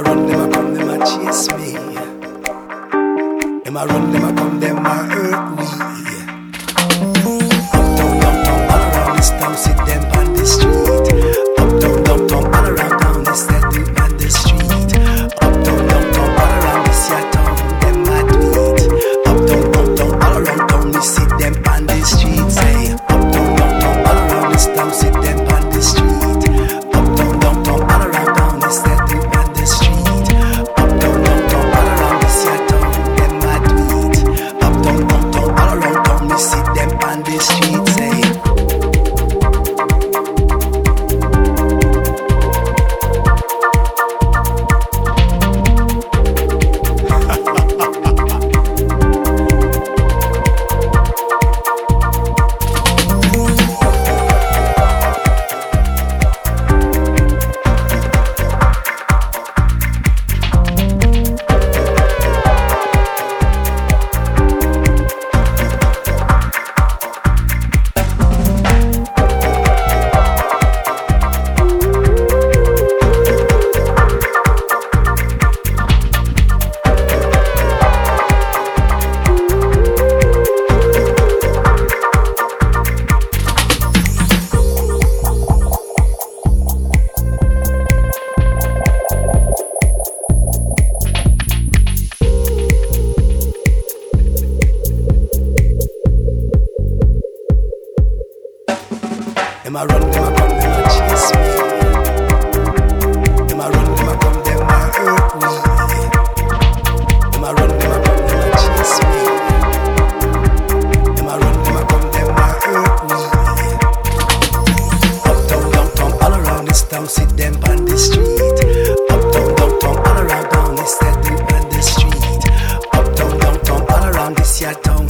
run, them a come, them a chase me. Them a run, them a come, them a hurt me. Uptown, downtown, all around this town, see them on the street. Uptown, downtown, all around town, they set them on the street. Uptown, downtown, all around this your town, them a do it. Uptown, downtown, all around town, we see them on the street. Say, uptown, downtown, all around this town, see them on the street. Uptown, downtown, all around town, they set them on the street. Uptown, downtown, all around this your town, them a do it. Uptown, downtown, all around town, we see them on the street. Say. Them a run, them a come, them a chase me. Them a run, them a come, them a hurt me. Them a run, them a come, them a chase me. Them a run, them a come, them a hurt me. Uptown, downtown, all around this town, see them on the street. Uptown, downtown, all around town, they set them on the street. Uptown, downtown, all around this your town.